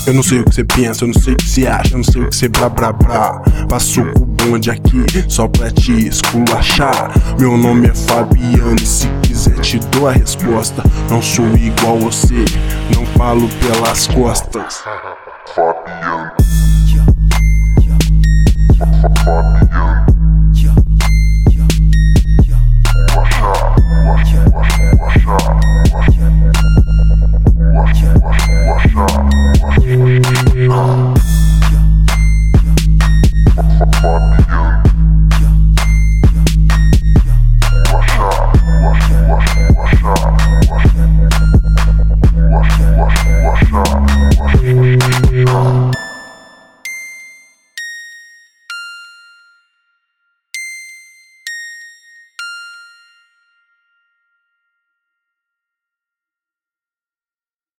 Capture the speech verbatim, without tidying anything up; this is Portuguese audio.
Eu não sei o que você pensa, eu não sei o que você acha, eu não sei o que você blá blá blá. Passo com o bonde aqui só pra te esculachar. Meu nome é Fabiano e se quiser te dou a resposta. Não sou igual você, não falo pelas costas. Fabiano. Fabiano.